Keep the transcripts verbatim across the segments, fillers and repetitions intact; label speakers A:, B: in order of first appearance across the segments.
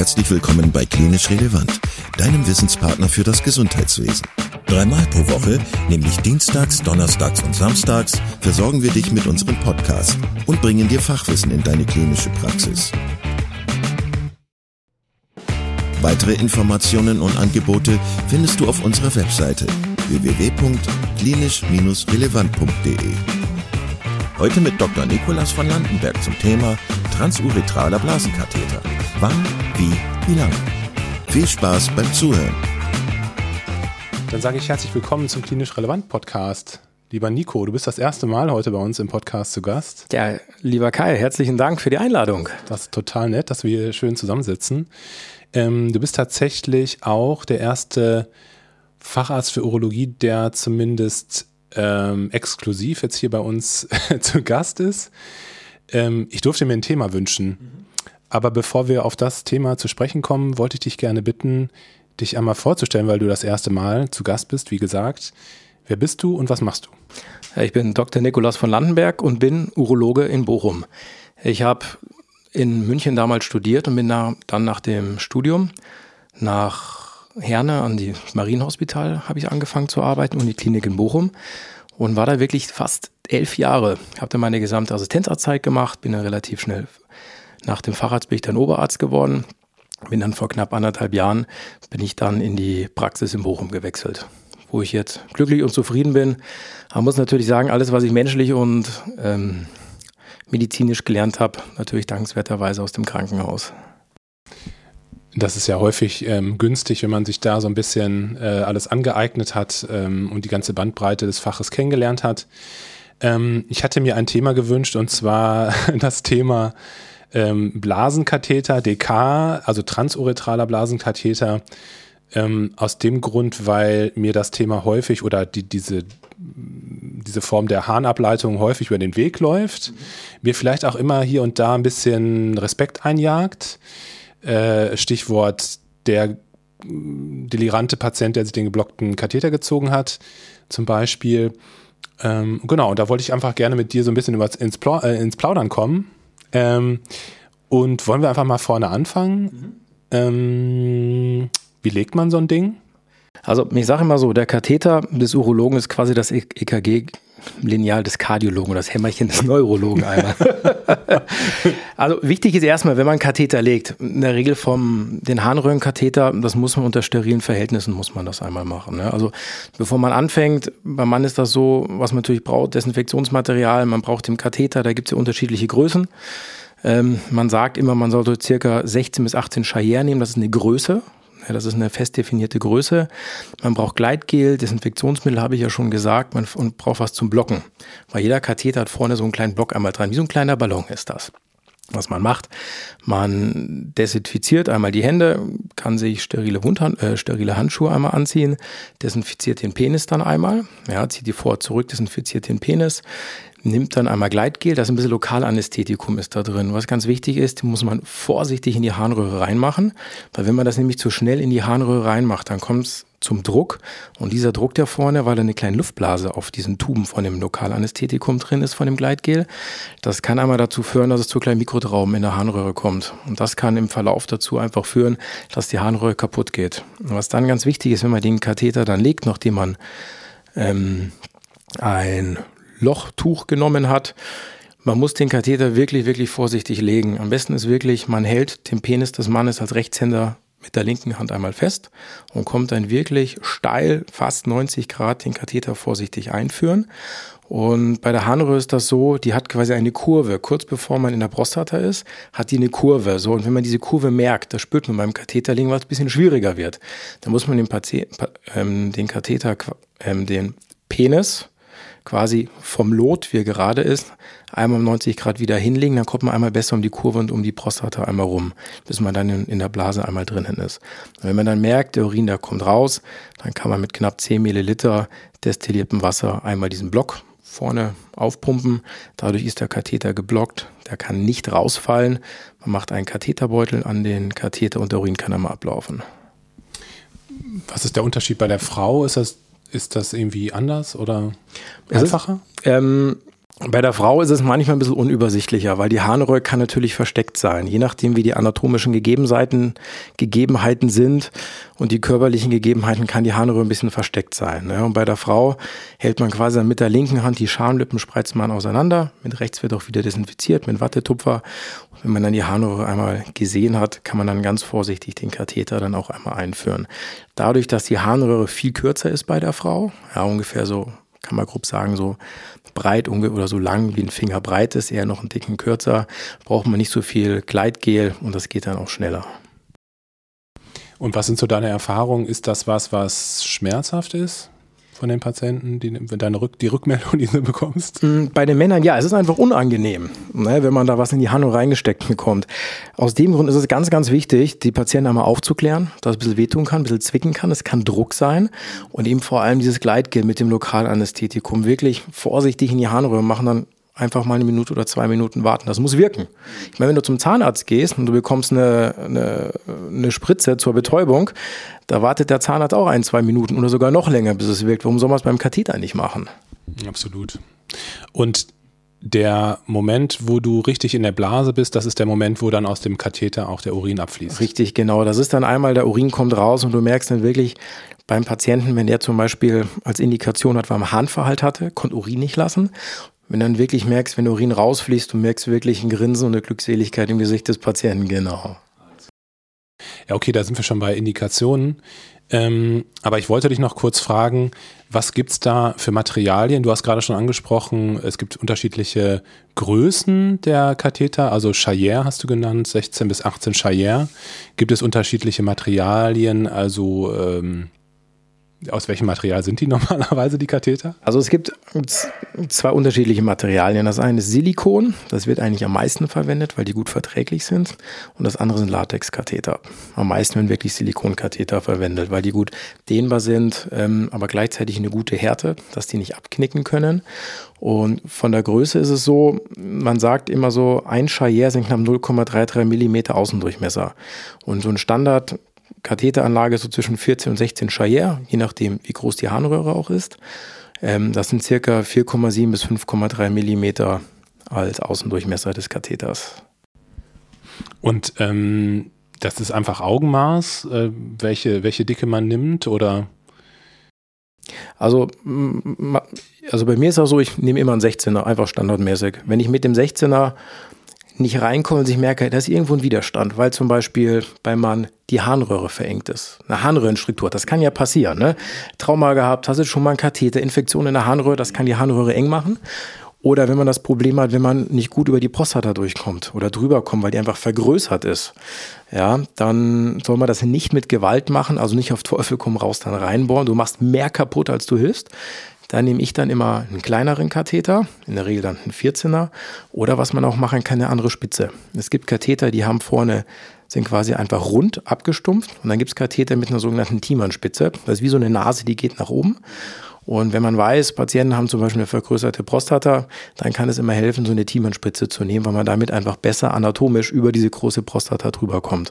A: Herzlich willkommen bei Klinisch Relevant, deinem Wissenspartner für das Gesundheitswesen. Dreimal pro Woche, nämlich dienstags, donnerstags und samstags, versorgen wir dich mit unserem Podcast und bringen dir Fachwissen in deine klinische Praxis. Weitere Informationen und Angebote findest du auf unserer Webseite w w w punkt klinisch relevant punkt d e. Heute mit Doktor Nicolas von Landenberg zum Thema transuretraler Blasenkatheter. Wann, wie, wie lange? Viel Spaß beim Zuhören.
B: Dann sage ich herzlich willkommen zum Klinisch Relevant Podcast. Lieber Nico, du bist das erste Mal heute bei uns im Podcast zu Gast.
C: Ja, lieber Kai, herzlichen Dank für die Einladung.
B: Das ist total nett, dass wir hier schön zusammensitzen. Ähm, du bist tatsächlich auch der erste Facharzt für Urologie, der zumindest ähm, exklusiv jetzt hier bei uns zu Gast ist. Ähm, ich durfte mir ein Thema wünschen. Mhm. Aber bevor wir auf das Thema zu sprechen kommen, wollte ich dich gerne bitten, dich einmal vorzustellen, weil du das erste Mal zu Gast bist, wie gesagt. Wer bist du und was machst du?
C: Ja, ich bin Doktor Nicolas von Landenberg und bin Urologe in Bochum. Ich habe in München damals studiert und bin da, dann nach dem Studium nach Herne an die Marienhospital habe ich angefangen zu arbeiten und die Klinik in Bochum und war da wirklich fast elf Jahre. Ich habe da meine gesamte Assistenzarztzeit gemacht, bin dann relativ schnell nach dem Facharzt bin ich dann Oberarzt geworden. Bin dann vor knapp anderthalb Jahren bin ich dann in die Praxis in Bochum gewechselt, wo ich jetzt glücklich und zufrieden bin. Man muss natürlich sagen, alles, was ich menschlich und ähm, medizinisch gelernt habe, natürlich dankenswerterweise aus dem Krankenhaus.
B: Das ist ja häufig ähm, günstig, wenn man sich da so ein bisschen äh, alles angeeignet hat ähm, und die ganze Bandbreite des Faches kennengelernt hat. Ähm, ich hatte mir ein Thema gewünscht und zwar das Thema ähm, Blasenkatheter, D K, also transuretraler Blasenkatheter, ähm, aus dem Grund, weil mir das Thema häufig oder die, diese, diese Form der Harnableitung häufig über den Weg läuft, mhm. mir vielleicht auch immer hier und da ein bisschen Respekt einjagt. Äh, Stichwort der delirante Patient, der sich den geblockten Katheter gezogen hat, zum Beispiel. Ähm, genau, und da wollte ich einfach gerne mit dir so ein bisschen über, ins, Pla- äh, ins Plaudern kommen. Ähm, und wollen wir einfach mal vorne anfangen? Mhm. Ähm, wie legt man so ein Ding?
C: Also ich sage immer so, der Katheter des Urologen ist quasi das E K G-Lineal des Kardiologen oder das Hämmerchen des Neurologen einmal. Also wichtig ist erstmal, wenn man einen Katheter legt, in der Regel vom den Harnröhrenkatheter, das muss man unter sterilen Verhältnissen, muss man das einmal machen. Ne? Also bevor man anfängt, beim Mann ist das so, was man natürlich braucht, Desinfektionsmaterial, man braucht den Katheter, da gibt es ja unterschiedliche Größen. Ähm, man sagt immer, man sollte circa sechzehn bis achtzehn Charrière nehmen, das ist eine Größe. Ja, das ist eine fest definierte Größe. Man braucht Gleitgel, Desinfektionsmittel habe ich ja schon gesagt, man und braucht was zum Blocken. Weil jeder Katheter hat vorne so einen kleinen Block einmal dran, wie so ein kleiner Ballon ist das. Was man macht, man desinfiziert einmal die Hände, kann sich sterile, Wundhand, äh, sterile Handschuhe einmal anziehen, desinfiziert den Penis dann einmal, ja, zieht die vor zurück, desinfiziert den Penis, nimmt dann einmal Gleitgel, das ist ein bisschen Lokalanästhetikum ist da drin. Was ganz wichtig ist, muss man vorsichtig in die Harnröhre reinmachen, weil wenn man das nämlich zu schnell in die Harnröhre reinmacht, dann kommt es zum Druck und dieser Druck da vorne, weil da eine kleine Luftblase auf diesen Tuben von dem Lokalanästhetikum drin ist, von dem Gleitgel, das kann einmal dazu führen, dass es zu kleinen Mikrotraumen in der Harnröhre kommt und das kann im Verlauf dazu einfach führen, dass die Harnröhre kaputt geht. Und was dann ganz wichtig ist, wenn man den Katheter dann legt, nachdem man ähm, ein Lochtuch genommen hat. Man muss den Katheter wirklich, wirklich vorsichtig legen. Am besten ist wirklich, man hält den Penis des Mannes als Rechtshänder mit der linken Hand einmal fest und kommt dann wirklich steil, fast neunzig Grad, den Katheter vorsichtig einführen. Und bei der Harnröhre ist das so, die hat quasi eine Kurve. Kurz bevor man in der Prostata ist, hat die eine Kurve. So, und wenn man diese Kurve merkt, das spürt man beim Katheterlegen, weil es ein bisschen schwieriger wird. Dann muss man den, Pati- ähm, den Katheter, ähm, den Penis quasi vom Lot, wie er gerade ist, einmal um neunzig Grad wieder hinlegen, dann kommt man einmal besser um die Kurve und um die Prostata einmal rum, bis man dann in, in der Blase einmal drinnen ist. Und wenn man dann merkt, der Urin, der kommt raus, dann kann man mit knapp zehn Milliliter destilliertem Wasser einmal diesen Block vorne aufpumpen. Dadurch ist der Katheter geblockt, der kann nicht rausfallen. Man macht einen Katheterbeutel an den Katheter und der Urin kann einmal ablaufen.
B: Was ist der Unterschied bei der Frau? Ist das Ist das irgendwie anders oder einfacher?
C: Ist, ähm, Bei der Frau ist es manchmal ein bisschen unübersichtlicher, weil die Harnröhre kann natürlich versteckt sein. Je nachdem, wie die anatomischen Gegebenheiten, Gegebenheiten sind und die körperlichen Gegebenheiten, kann die Harnröhre ein bisschen versteckt sein. Und bei der Frau hält man quasi mit der linken Hand die Schamlippen, spreizt man auseinander. Mit rechts wird auch wieder desinfiziert mit Wattetupfer. Und wenn man dann die Harnröhre einmal gesehen hat, kann man dann ganz vorsichtig den Katheter dann auch einmal einführen. Dadurch, dass die Harnröhre viel kürzer ist bei der Frau, ja ungefähr so, kann man grob sagen, so breit oder so lang wie ein Finger breit ist, eher noch einen Ticken kürzer, braucht man nicht so viel Gleitgel und das geht dann auch schneller.
B: Und was sind so deine Erfahrungen? Ist das was, was schmerzhaft ist von den Patienten, die, deine Rück, die Rückmeldung, die du bekommst?
C: Bei den Männern, ja, es ist einfach unangenehm, ne, wenn man da was in die Harnröhre reingesteckt bekommt. Aus dem Grund ist es ganz, ganz wichtig, die Patienten einmal aufzuklären, dass es ein bisschen wehtun kann, ein bisschen zwicken kann, es kann Druck sein und eben vor allem dieses Gleitgel mit dem Lokalanästhetikum wirklich vorsichtig in die Harnröhre machen, dann einfach mal eine Minute oder zwei Minuten warten. Das muss wirken. Ich meine, wenn du zum Zahnarzt gehst und du bekommst eine, eine, eine Spritze zur Betäubung, da wartet der Zahnarzt auch ein, zwei Minuten oder sogar noch länger, bis es wirkt. Warum soll man es beim Katheter nicht machen?
B: Absolut. Und der Moment, wo du richtig in der Blase bist, das ist der Moment, wo dann aus dem Katheter auch der Urin abfließt.
C: Richtig, genau. Das ist dann einmal, der Urin kommt raus und du merkst dann wirklich beim Patienten, wenn der zum Beispiel als Indikation hat, weil er Harnverhalt hatte, konnte Urin nicht lassen. Wenn du dann wirklich merkst, wenn der Urin rausfließt, du merkst wirklich ein Grinsen und eine Glückseligkeit im Gesicht des Patienten, genau.
B: Ja, okay, da sind wir schon bei Indikationen. Ähm, aber ich wollte dich noch kurz fragen, was gibt es da für Materialien? Du hast gerade schon angesprochen, es gibt unterschiedliche Größen der Katheter, also Charrière hast du genannt, sechzehn bis achtzehn Charrière. Gibt es unterschiedliche Materialien, also ähm, aus welchem Material sind die normalerweise, die Katheter?
C: Also es gibt zwei unterschiedliche Materialien. Das eine ist Silikon, das wird eigentlich am meisten verwendet, weil die gut verträglich sind. Und das andere sind Latexkatheter. Am meisten werden wirklich Silikonkatheter verwendet, weil die gut dehnbar sind, ähm, aber gleichzeitig eine gute Härte, dass die nicht abknicken können. Und von der Größe ist es so, man sagt immer so, ein Charrière sind knapp null Komma dreiunddreißig Millimeter Außendurchmesser. Und so ein Standard Katheteranlage so zwischen vierzehn und sechzehn Charrière, je nachdem, wie groß die Harnröhre auch ist. Ähm, das sind circa vier Komma sieben bis fünf Komma drei Millimeter als Außendurchmesser des Katheters.
B: Und ähm, das ist einfach Augenmaß, äh, welche, welche Dicke man nimmt, oder?
C: Also, also bei mir ist auch so, ich nehme immer einen sechzehner, einfach standardmäßig. Wenn ich mit dem sechzehner nicht reinkomme und ich merke, da ist irgendwo ein Widerstand, weil zum Beispiel beim Mann die Harnröhre verengt ist. Eine Harnröhrenstruktur, das kann ja passieren. Ne? Trauma gehabt, hast du schon mal einen Katheter, Infektion in der Harnröhre, das kann die Harnröhre eng machen. Oder wenn man das Problem hat, wenn man nicht gut über die Prostata durchkommt oder drüber kommt, weil die einfach vergrößert ist, ja, dann soll man das nicht mit Gewalt machen, also nicht auf Teufel komm raus dann reinbohren. Du machst mehr kaputt, als du hilfst. Da nehme ich dann immer einen kleineren Katheter, in der Regel dann einen vierzehner. Oder was man auch machen kann, eine andere Spitze. Es gibt Katheter, die haben vorne, sind quasi einfach rund abgestumpft. Und dann gibt es Katheter mit einer sogenannten Thiemann-Spitze. Das ist wie so eine Nase, die geht nach oben. Und wenn man weiß, Patienten haben zum Beispiel eine vergrößerte Prostata, dann kann es immer helfen, so eine Thiemann-Spitze zu nehmen, weil man damit einfach besser anatomisch über diese große Prostata drüber kommt.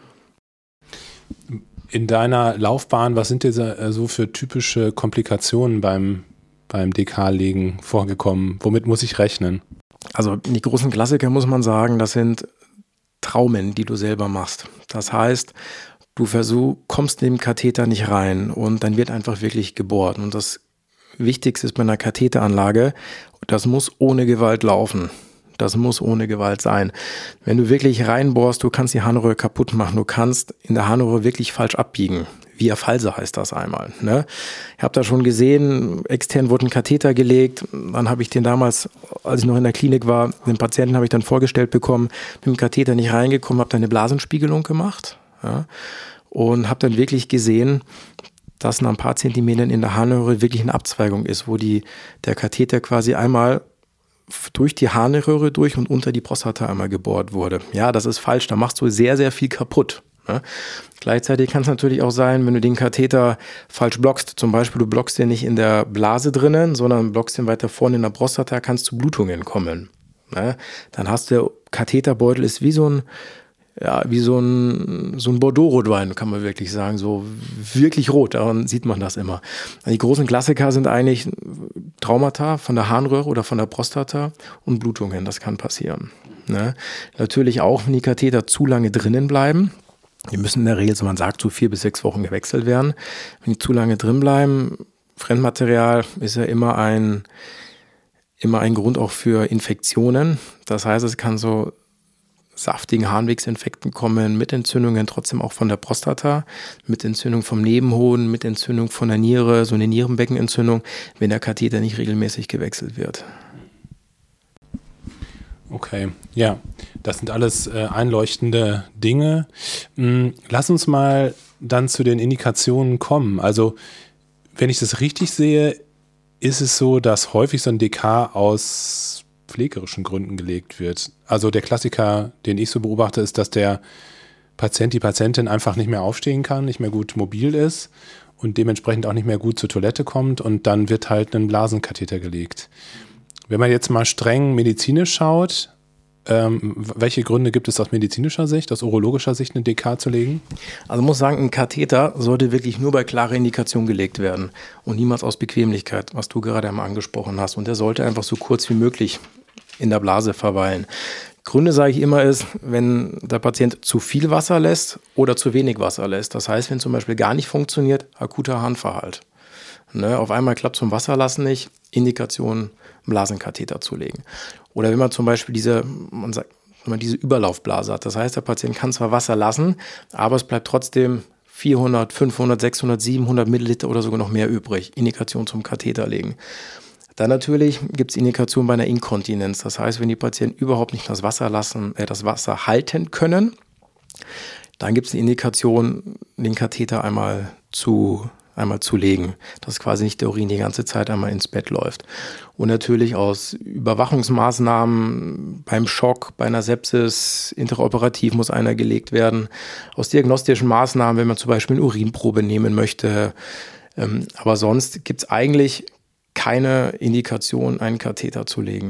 B: In deiner Laufbahn, was sind dir so für typische Komplikationen beim, beim D K-Legen vorgekommen? Womit muss ich rechnen?
C: Also die großen Klassiker muss man sagen, das sind Traumen, die du selber machst. Das heißt, du versuch, kommst in den Katheter nicht rein und dann wird einfach wirklich gebohrt. Und das Wichtigste ist bei einer Katheteranlage, das muss ohne Gewalt laufen. Das muss ohne Gewalt sein. Wenn du wirklich reinbohrst, du kannst die Harnröhre kaputt machen. Du kannst in der Harnröhre wirklich falsch abbiegen. Via False heißt das einmal. Ne? Ich habe da schon gesehen, extern wurde ein Katheter gelegt. Dann habe ich den damals, als ich noch in der Klinik war, den Patienten habe ich dann vorgestellt bekommen, mit dem Katheter nicht reingekommen, habe dann eine Blasenspiegelung gemacht. Ja? Und habe dann wirklich gesehen, dass nach ein paar Zentimetern in der Harnröhre wirklich eine Abzweigung ist, wo die, der Katheter quasi einmal durch die Harnröhre durch und unter die Prostata einmal gebohrt wurde. Ja, das ist falsch, da machst du sehr, sehr viel kaputt. Ne? Gleichzeitig kann es natürlich auch sein, wenn du den Katheter falsch blockst, zum Beispiel du blockst den nicht in der Blase drinnen, sondern blockst den weiter vorne in der Prostata, kannst zu Blutungen kommen. Ne? Dann hast du, der Katheterbeutel ist wie so ein ja, wie so ein, so ein Bordeaux-Rotwein, kann man wirklich sagen, so wirklich rot, daran sieht man das immer. Die großen Klassiker sind eigentlich Traumata von der Harnröhre oder von der Prostata und Blutungen, das kann passieren. Ne? Natürlich auch, wenn die Katheter zu lange drinnen bleiben. Die müssen in der Regel, so man sagt, so vier bis sechs Wochen gewechselt werden. Wenn die zu lange drin bleiben, Fremdmaterial ist ja immer ein, immer ein Grund auch für Infektionen. Das heißt, es kann so saftigen Harnwegsinfekten kommen, mit Entzündungen trotzdem auch von der Prostata, mit Entzündung vom Nebenhoden, mit Entzündung von der Niere, so eine Nierenbeckenentzündung, wenn der Katheter nicht regelmäßig gewechselt wird.
B: Okay, ja, das sind alles äh, einleuchtende Dinge. Hm, lass uns mal dann zu den Indikationen kommen. Also, wenn ich das richtig sehe, ist es so, dass häufig so ein D K aus pflegerischen Gründen gelegt wird. Also der Klassiker, den ich so beobachte, ist, dass der Patient, die Patientin einfach nicht mehr aufstehen kann, nicht mehr gut mobil ist und dementsprechend auch nicht mehr gut zur Toilette kommt und dann wird halt ein Blasenkatheter gelegt. Wenn man jetzt mal streng medizinisch schaut, ähm, welche Gründe gibt es aus medizinischer Sicht, aus urologischer Sicht eine D K zu legen?
C: Also muss sagen, ein Katheter sollte wirklich nur bei klarer Indikation gelegt werden und niemals aus Bequemlichkeit, was du gerade einmal angesprochen hast. Und der sollte einfach so kurz wie möglich in der Blase verweilen. Gründe, sage ich immer, ist, wenn der Patient zu viel Wasser lässt oder zu wenig Wasser lässt. Das heißt, wenn zum Beispiel gar nicht funktioniert, akuter Harnverhalt. Ne, auf einmal klappt zum Wasserlassen nicht, Indikation, Blasenkatheter zu legen. Oder wenn man zum Beispiel diese, man sagt, wenn man diese Überlaufblase hat, das heißt, der Patient kann zwar Wasser lassen, aber es bleibt trotzdem vierhundert, fünfhundert, sechshundert, siebenhundert Milliliter oder sogar noch mehr übrig. Indikation zum Katheter legen. Dann natürlich gibt es Indikationen bei einer Inkontinenz. Das heißt, wenn die Patienten überhaupt nicht das Wasser lassen, äh, das Wasser halten können, dann gibt es eine Indikation, den Katheter einmal zu einmal zu legen, dass quasi nicht der Urin die ganze Zeit einmal ins Bett läuft. Und natürlich aus Überwachungsmaßnahmen beim Schock, bei einer Sepsis, interoperativ muss einer gelegt werden. Aus diagnostischen Maßnahmen, wenn man zum Beispiel eine Urinprobe nehmen möchte. Aber sonst gibt es eigentlich keine Indikation, einen Katheter zu legen.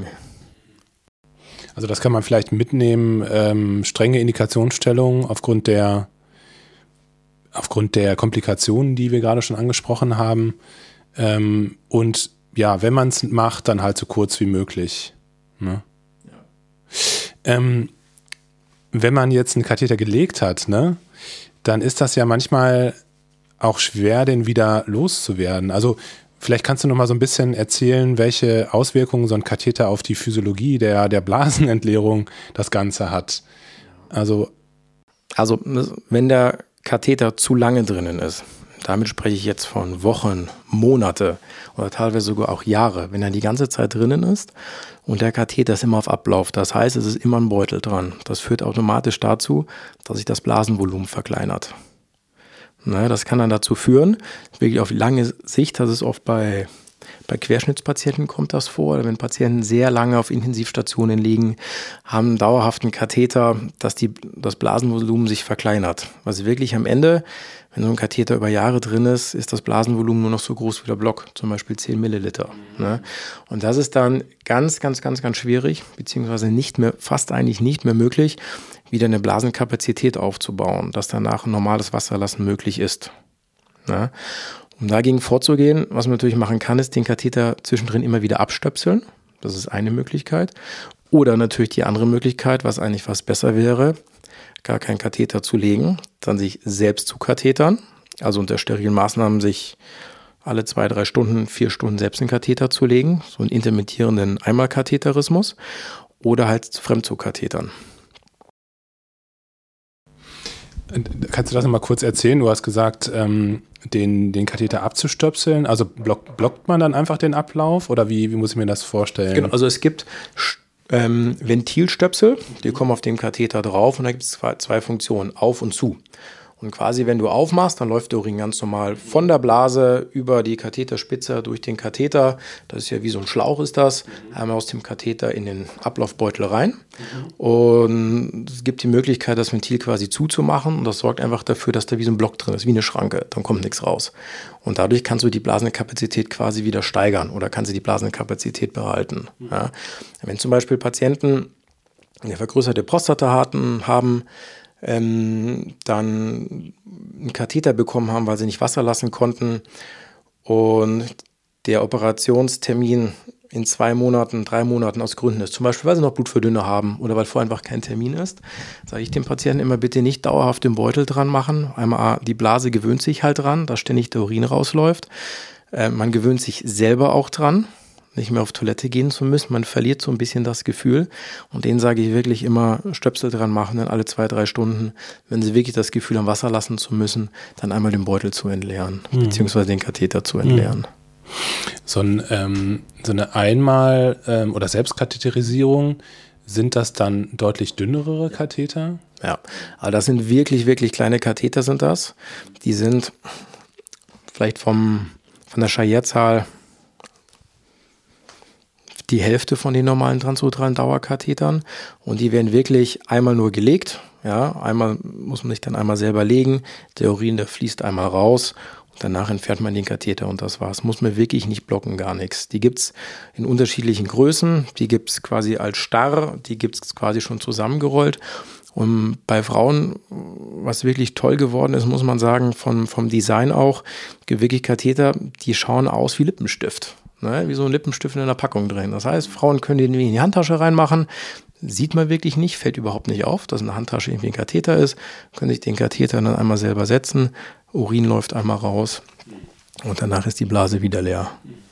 B: Also das kann man vielleicht mitnehmen, ähm, strenge Indikationsstellung aufgrund der aufgrund der Komplikationen, die wir gerade schon angesprochen haben. Ähm, und ja, wenn man es macht, dann halt so kurz wie möglich. Ne? Ja. Ähm, wenn man jetzt einen Katheter gelegt hat, ne, dann ist das ja manchmal auch schwer, den wieder loszuwerden. Also vielleicht kannst du noch mal so ein bisschen erzählen, welche Auswirkungen so ein Katheter auf die Physiologie der, der Blasenentleerung das Ganze hat. Also,
C: also wenn der Katheter zu lange drinnen ist, damit spreche ich jetzt von Wochen, Monate oder teilweise sogar auch Jahre, wenn er die ganze Zeit drinnen ist und der Katheter ist immer auf Ablauf, das heißt, es ist immer ein Beutel dran. Das führt automatisch dazu, dass sich das Blasenvolumen verkleinert. Ne, das kann dann dazu führen, wirklich auf lange Sicht, das ist oft bei Bei Querschnittspatienten kommt das vor, wenn Patienten sehr lange auf Intensivstationen liegen, haben einen dauerhaften Katheter, dass die, das Blasenvolumen sich verkleinert. Also wirklich am Ende, wenn so ein Katheter über Jahre drin ist, ist das Blasenvolumen nur noch so groß wie der Block, zum Beispiel zehn Milliliter. Ne? Und das ist dann ganz, ganz, ganz, ganz schwierig, beziehungsweise nicht mehr, fast eigentlich nicht mehr möglich, wieder eine Blasenkapazität aufzubauen, dass danach ein normales Wasserlassen möglich ist. Ne? Um dagegen vorzugehen, was man natürlich machen kann, ist den Katheter zwischendrin immer wieder abstöpseln. Das ist eine Möglichkeit. Oder natürlich die andere Möglichkeit, was eigentlich fast besser wäre, gar keinen Katheter zu legen, dann sich selbst zu kathetern. Also unter sterilen Maßnahmen sich alle zwei, drei Stunden, vier Stunden selbst einen Katheter zu legen. So einen intermittierenden Einmalkatheterismus. Oder halt fremd zu kathetern.
B: Kannst du das nochmal kurz erzählen? Du hast gesagt, ähm, den, den Katheter abzustöpseln. Also block, blockt man dann einfach den Ablauf oder wie, wie muss ich mir das vorstellen?
C: Genau, also es gibt ähm, Ventilstöpsel, die kommen auf den Katheter drauf und da gibt es zwei, zwei Funktionen, auf und zu. Und quasi, wenn du aufmachst, dann läuft der Urin ganz normal von der Blase über die Katheterspitze durch den Katheter. Das ist ja wie so ein Schlauch ist das. Einmal aus dem Katheter in den Ablaufbeutel rein. Mhm. Und es gibt die Möglichkeit, das Ventil quasi zuzumachen. Und das sorgt einfach dafür, dass da wie so ein Block drin ist, wie eine Schranke. Dann kommt nichts raus. Und dadurch kannst du die Blasenkapazität quasi wieder steigern oder kannst du die Blasenkapazität behalten. Mhm. Ja. Wenn zum Beispiel Patienten eine vergrößerte Prostata haben, ähm, dann einen Katheter bekommen haben, weil sie nicht Wasser lassen konnten. Und der Operationstermin in zwei Monaten, drei Monaten aus Gründen ist. Zum Beispiel, weil sie noch Blutverdünner haben oder weil vorher einfach kein Termin ist, sage ich dem Patienten immer, bitte nicht dauerhaft den Beutel dran machen. Einmal, die Blase gewöhnt sich halt dran, dass ständig der Urin rausläuft. Äh, man gewöhnt sich selber auch dran, nicht mehr auf Toilette gehen zu müssen. Man verliert so ein bisschen das Gefühl. Und denen sage ich wirklich immer, Stöpsel dran machen, dann alle zwei, drei Stunden. Wenn sie wirklich das Gefühl haben, Wasser lassen zu müssen, dann einmal den Beutel zu entleeren, mhm. beziehungsweise den Katheter zu entleeren. Mhm.
B: So, ein, ähm, so eine Einmal- ähm, oder Selbstkatheterisierung, sind das dann deutlich dünnere Katheter?
C: Ja, aber das sind wirklich, wirklich kleine Katheter sind das. Die sind vielleicht vom, von der Charrière-Zahl die Hälfte von den normalen transuralen Dauerkathetern und die werden wirklich einmal nur gelegt. Ja, einmal muss man sich dann einmal selber legen, der Urin, der fließt einmal raus. Danach entfernt man den Katheter und das war's. Muss man wirklich nicht blocken, gar nichts. Die gibt's in unterschiedlichen Größen. Die gibt's quasi als starr, die gibt's quasi schon zusammengerollt. Und bei Frauen, was wirklich toll geworden ist, muss man sagen, vom, vom Design auch, wirklich Katheter, die schauen aus wie Lippenstift. Ne? Wie so ein Lippenstift in einer Packung drin. Das heißt, Frauen können den in die Handtasche reinmachen. Sieht man wirklich nicht, fällt überhaupt nicht auf, dass eine Handtasche irgendwie ein Katheter ist. Können sich den Katheter dann einmal selber setzen. Urin läuft einmal raus und danach ist die Blase wieder leer.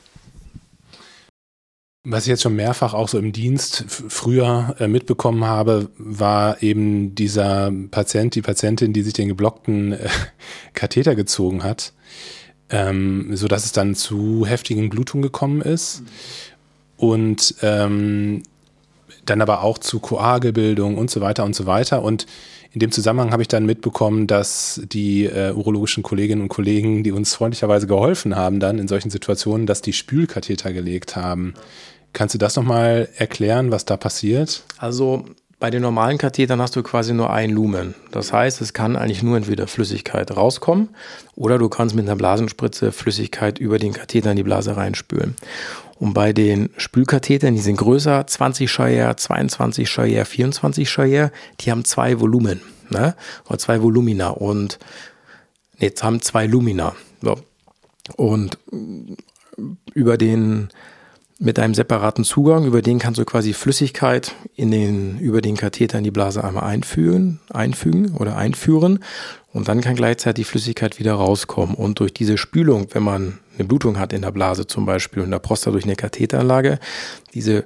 B: Was ich jetzt schon mehrfach auch so im Dienst f- früher äh, mitbekommen habe, war eben dieser Patient, die Patientin, die sich den geblockten äh, Katheter gezogen hat, ähm, sodass es dann zu heftigen Blutungen gekommen ist und ähm, dann aber auch zu Koagelbildung und so weiter und so weiter. Und in dem Zusammenhang habe ich dann mitbekommen, dass die äh, urologischen Kolleginnen und Kollegen, die uns freundlicherweise geholfen haben, dann in solchen Situationen, dass die Spülkatheter gelegt haben. Kannst du das nochmal erklären, was da passiert?
C: Also bei den normalen Kathetern hast du quasi nur ein Lumen. Das heißt, es kann eigentlich nur entweder Flüssigkeit rauskommen oder du kannst mit einer Blasenspritze Flüssigkeit über den Katheter in die Blase reinspülen. Und bei den Spülkathetern, die sind größer, zwanzig Charrière, zweiundzwanzig Charrière, vierundzwanzig Charrière, die haben zwei Volumen, ne? Oder zwei Volumina und ne, jetzt haben zwei Lumina. So. Und über den mit einem separaten Zugang, über den kannst du quasi Flüssigkeit in den, über den Katheter in die Blase einmal einfügen, einfügen oder einführen und dann kann gleichzeitig Flüssigkeit wieder rauskommen. Und durch diese Spülung, wenn man eine Blutung hat in der Blase zum Beispiel und in der Prostata durch eine Katheteranlage, diese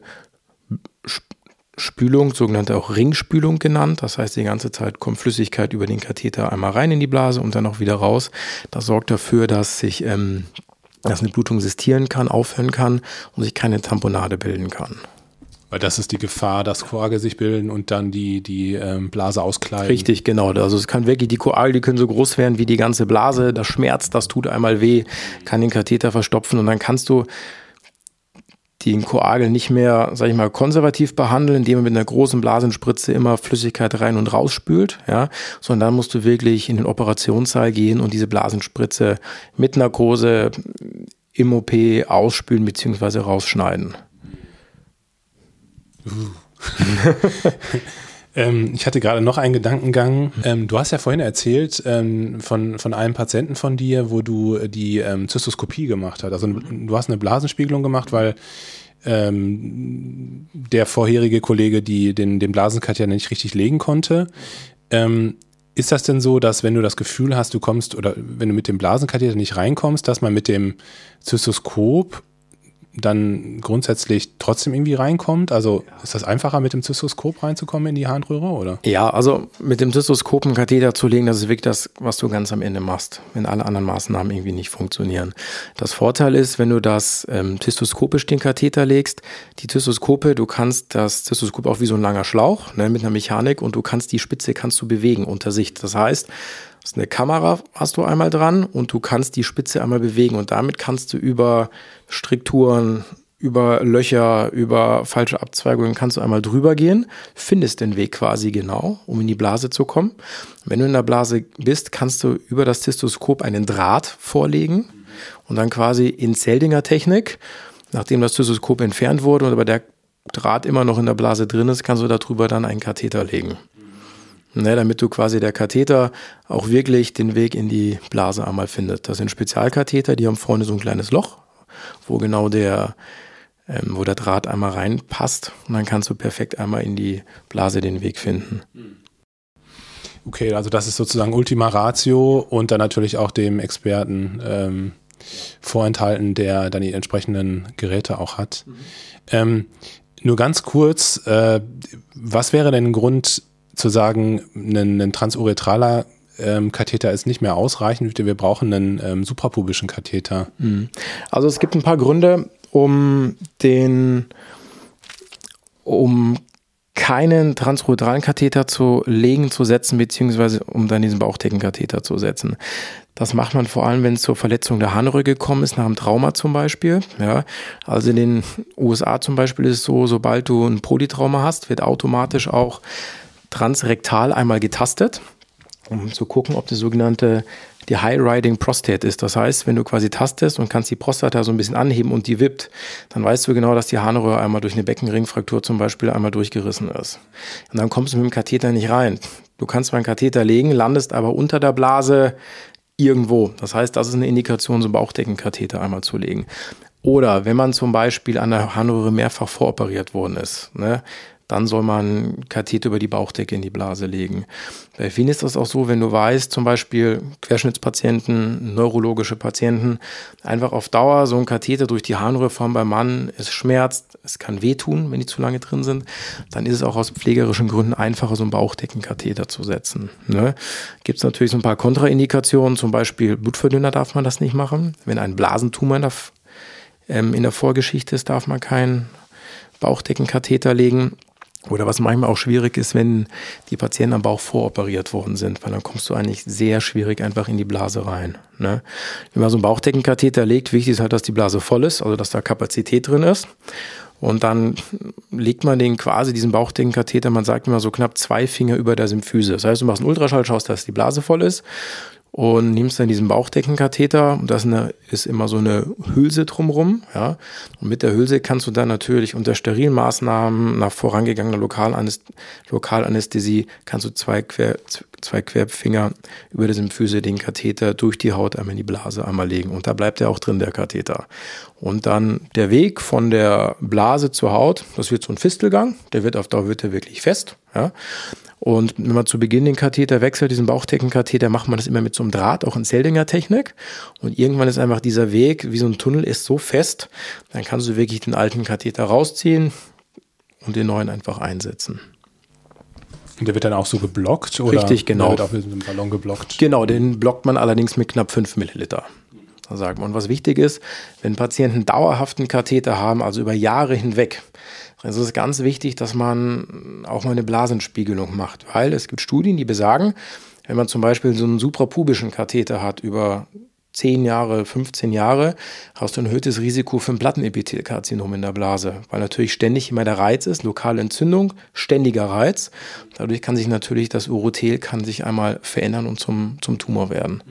C: Spülung, sogenannte auch Ringspülung genannt, das heißt die ganze Zeit kommt Flüssigkeit über den Katheter einmal rein in die Blase und dann auch wieder raus. Das sorgt dafür, dass sich ähm, dass eine Blutung sistieren kann, aufhören kann und sich keine Tamponade bilden kann.
B: Weil das ist die Gefahr, dass Koagel sich bilden und dann die, die ähm, Blase auskleiden.
C: Richtig, genau. Also es kann wirklich, die Koagel, die können so groß werden wie die ganze Blase. Das schmerzt, das tut einmal weh, kann den Katheter verstopfen und dann kannst du den Koagel nicht mehr, sag ich mal, konservativ behandeln, indem man mit einer großen Blasenspritze immer Flüssigkeit rein und raus spült, ja, sondern dann musst du wirklich in den Operationssaal gehen und diese Blasenspritze mit Narkose im O P ausspülen bzw. rausschneiden.
B: Uh. ähm, ich hatte gerade noch einen Gedankengang. Ähm, du hast ja vorhin erzählt ähm, von, von einem Patienten von dir, wo du die ähm, Zystoskopie gemacht hast. Also du hast eine Blasenspiegelung gemacht, weil ähm, der vorherige Kollege die, den, den Blasenkatheter nicht richtig legen konnte. Ähm, ist das denn so, dass wenn du das Gefühl hast, du kommst oder wenn du mit dem Blasenkatheter nicht reinkommst, dass man mit dem Zystoskop dann grundsätzlich trotzdem irgendwie reinkommt? Also ist das einfacher, mit dem Zystoskop reinzukommen in die Harnröhre, oder?
C: Ja, also mit dem Zystoskop einen Katheter zu legen, das ist wirklich das, was du ganz am Ende machst, wenn alle anderen Maßnahmen irgendwie nicht funktionieren. Das Vorteil ist, wenn du das ähm, zystoskopisch den Katheter legst, die Zystoskope, du kannst das Zystoskop auch wie so ein langer Schlauch, ne, mit einer Mechanik und du kannst die Spitze kannst du bewegen unter Sicht. Das heißt, das ist eine Kamera, hast du einmal dran und du kannst die Spitze einmal bewegen und damit kannst du über Strukturen, über Löcher, über falsche Abzweigungen kannst du einmal drüber gehen, findest den Weg quasi genau, um in die Blase zu kommen. Wenn du in der Blase bist, kannst du über das Zystoskop einen Draht vorlegen und dann quasi in Seldinger-Technik, nachdem das Zystoskop entfernt wurde und aber der Draht immer noch in der Blase drin ist, kannst du darüber dann einen Katheter legen. Ne, damit du quasi der Katheter auch wirklich den Weg in die Blase einmal findet. Das sind Spezialkatheter, die haben vorne so ein kleines Loch, wo genau der, ähm, wo der Draht einmal reinpasst und dann kannst du perfekt einmal in die Blase den Weg finden.
B: Okay, also das ist sozusagen Ultima Ratio und dann natürlich auch dem Experten ähm, vorenthalten, der dann die entsprechenden Geräte auch hat. Mhm. Ähm, nur ganz kurz, äh, was wäre denn ein Grund zu sagen, ein, ein transurethraler ähm, Katheter ist nicht mehr ausreichend, wir brauchen einen ähm, suprapubischen Katheter?
C: Also es gibt ein paar Gründe, um den, um keinen transuretralen Katheter zu legen, zu setzen, beziehungsweise um dann diesen Bauchdeckenkatheter zu setzen. Das macht man vor allem, wenn es zur Verletzung der Harnröhre gekommen ist, nach einem Trauma zum Beispiel. Ja, also in den U S A zum Beispiel ist es so, sobald du ein Polytrauma hast, wird automatisch auch transrektal einmal getastet, um zu gucken, ob das sogenannte die High-Riding Prostate ist. Das heißt, wenn du quasi tastest und kannst die Prostata so ein bisschen anheben und die wippt, dann weißt du genau, dass die Harnröhre einmal durch eine Beckenringfraktur zum Beispiel einmal durchgerissen ist. Und dann kommst du mit dem Katheter nicht rein. Du kannst mal einen Katheter legen, landest aber unter der Blase irgendwo. Das heißt, das ist eine Indikation, so einen Bauchdeckenkatheter einmal zu legen. Oder wenn man zum Beispiel an der Harnröhre mehrfach voroperiert worden ist, ne, dann soll man Katheter über die Bauchdecke in die Blase legen. Bei vielen ist das auch so, wenn du weißt, zum Beispiel Querschnittspatienten, neurologische Patienten, einfach auf Dauer so ein Katheter durch die Harnröhre fahren beim Mann, es schmerzt, es kann wehtun, wenn die zu lange drin sind, dann ist es auch aus pflegerischen Gründen einfacher, so einen Bauchdeckenkatheter zu setzen. Ne? Gibt es natürlich so ein paar Kontraindikationen, zum Beispiel Blutverdünner darf man das nicht machen. Wenn ein Blasentumor in der, ähm, in der Vorgeschichte ist, darf man keinen Bauchdeckenkatheter legen. Oder was manchmal auch schwierig ist, wenn die Patienten am Bauch voroperiert worden sind, weil dann kommst du eigentlich sehr schwierig einfach in die Blase rein. Ne? Wenn man so einen Bauchdeckenkatheter legt, wichtig ist halt, dass die Blase voll ist, also dass da Kapazität drin ist. Und dann legt man den quasi, diesen Bauchdeckenkatheter, man sagt immer so knapp zwei Finger über der Symphyse. Das heißt, du machst einen Ultraschall, schaust, dass die Blase voll ist und nimmst dann diesen Bauchdeckenkatheter, und das ist immer so eine Hülse drumherum, ja. Und mit der Hülse kannst du dann natürlich unter sterilen Maßnahmen nach vorangegangener Lokalanästhesie, Lokalanästhesie kannst du zwei, Quer, zwei Querfinger über der Symphyse den Katheter durch die Haut einmal in die Blase einmal legen. Und da bleibt er auch drin, der Katheter. Und dann der Weg von der Blase zur Haut, das wird so ein Fistelgang, der wird auf Dauer wird der wirklich fest, ja. Und wenn man zu Beginn den Katheter wechselt, diesen Bauchdeckenkatheter, macht man das immer mit so einem Draht, auch in Seldinger-Technik. Und irgendwann ist einfach dieser Weg, wie so ein Tunnel, ist so fest, dann kannst du wirklich den alten Katheter rausziehen und den neuen einfach einsetzen.
B: Und der wird dann auch so geblockt? Oder
C: richtig, genau.
B: Der wird auch mit einem Ballon geblockt?
C: Genau, den blockt man allerdings mit knapp fünf Milliliter. Da sagt man. Und was wichtig ist, wenn Patienten dauerhaften Katheter haben, also über Jahre hinweg, dann ist es ganz wichtig, dass man auch mal eine Blasenspiegelung macht, weil es gibt Studien, die besagen, wenn man zum Beispiel so einen suprapubischen Katheter hat über zehn Jahre, fünfzehn Jahre, hast du ein erhöhtes Risiko für ein Plattenepithelkarzinom in der Blase, weil natürlich ständig immer der Reiz ist, lokale Entzündung, ständiger Reiz. Dadurch kann sich natürlich das Urothel kann sich einmal verändern und zum, zum Tumor werden.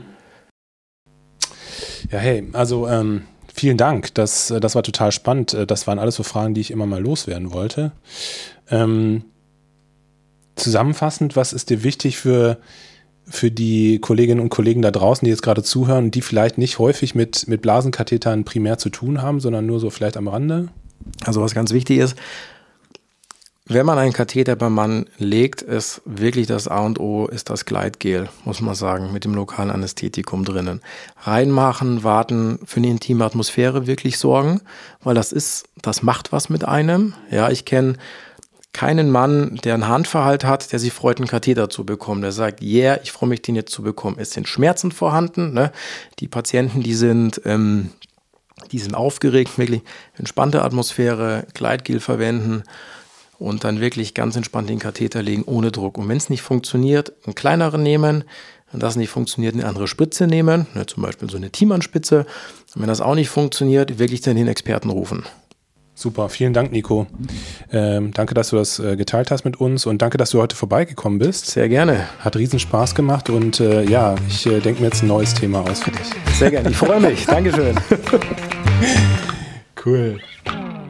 B: Ja, hey, also ähm vielen Dank, das, das war total spannend. Das waren alles so Fragen, die ich immer mal loswerden wollte. Ähm, zusammenfassend, was ist dir wichtig für, für die Kolleginnen und Kollegen da draußen, die jetzt gerade zuhören, die vielleicht nicht häufig mit, mit Blasenkathetern primär zu tun haben, sondern nur so vielleicht am Rande?
C: Also was ganz wichtig ist, wenn man einen Katheter beim Mann legt, ist wirklich das A und O, ist das Gleitgel, muss man sagen, mit dem lokalen Anästhetikum drinnen. Reinmachen, warten, für eine intime Atmosphäre wirklich sorgen, weil das ist, das macht was mit einem. Ja, ich kenne keinen Mann, der einen Harnverhalt hat, der sich freut, einen Katheter zu bekommen. Der sagt, yeah, ich freue mich, den jetzt zu bekommen. Es sind Schmerzen vorhanden, ne? Die Patienten, die sind, ähm, die sind aufgeregt, wirklich entspannte Atmosphäre, Gleitgel verwenden. Und dann wirklich ganz entspannt den Katheter legen, ohne Druck. Und wenn es nicht funktioniert, einen kleineren nehmen. Wenn das nicht funktioniert, eine andere Spritze nehmen. Ne, zum Beispiel so eine Thiemann-Spitze. Und wenn das auch nicht funktioniert, wirklich dann den Experten rufen.
B: Super, vielen Dank, Nico. Ähm, danke, dass du das äh, geteilt hast mit uns. Und danke, dass du heute vorbeigekommen bist.
C: Sehr gerne.
B: Hat riesen Spaß gemacht. Und äh, ja, ich äh, denke mir jetzt ein neues Thema aus für dich.
C: Sehr gerne, ich freue mich. Dankeschön.
B: Cool.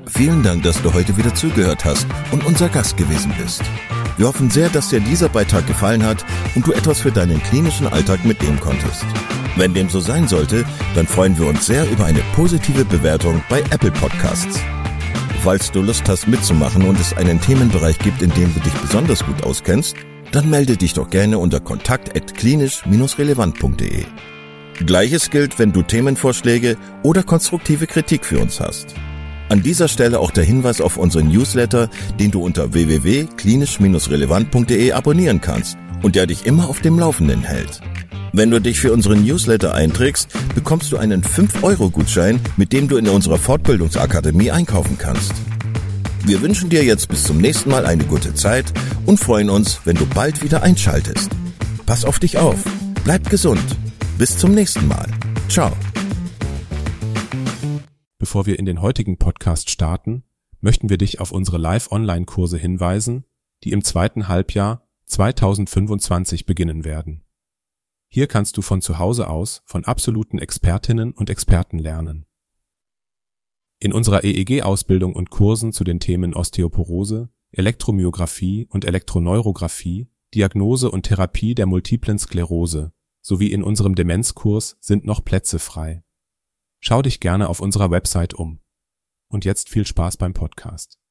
A: Vielen Dank, dass du heute wieder zugehört hast und unser Gast gewesen bist. Wir hoffen sehr, dass dir dieser Beitrag gefallen hat und du etwas für deinen klinischen Alltag mitnehmen konntest. Wenn dem so sein sollte, dann freuen wir uns sehr über eine positive Bewertung bei Apple Podcasts. Falls du Lust hast mitzumachen und es einen Themenbereich gibt, in dem du dich besonders gut auskennst, dann melde dich doch gerne unter kontakt at klinisch relevant punkt de. Gleiches gilt, wenn du Themenvorschläge oder konstruktive Kritik für uns hast. An dieser Stelle auch der Hinweis auf unseren Newsletter, den du unter w w w punkt klinisch relevant punkt de abonnieren kannst und der dich immer auf dem Laufenden hält. Wenn du dich für unseren Newsletter einträgst, bekommst du einen fünf Euro Gutschein, mit dem du in unserer Fortbildungsakademie einkaufen kannst. Wir wünschen dir jetzt bis zum nächsten Mal eine gute Zeit und freuen uns, wenn du bald wieder einschaltest. Pass auf dich auf, bleib gesund. Bis zum nächsten Mal. Ciao.
B: Bevor wir in den heutigen Podcast starten, möchten wir dich auf unsere Live-Online-Kurse hinweisen, die im zweiten Halbjahr zweitausendfünfundzwanzig beginnen werden. Hier kannst du von zu Hause aus von absoluten Expertinnen und Experten lernen. In unserer E E G-Ausbildung und Kursen zu den Themen Osteoporose, Elektromyographie und Elektroneurographie, Diagnose und Therapie der multiplen Sklerose sowie in unserem Demenzkurs sind noch Plätze frei. Schau dich gerne auf unserer Website um. Und jetzt viel Spaß beim Podcast.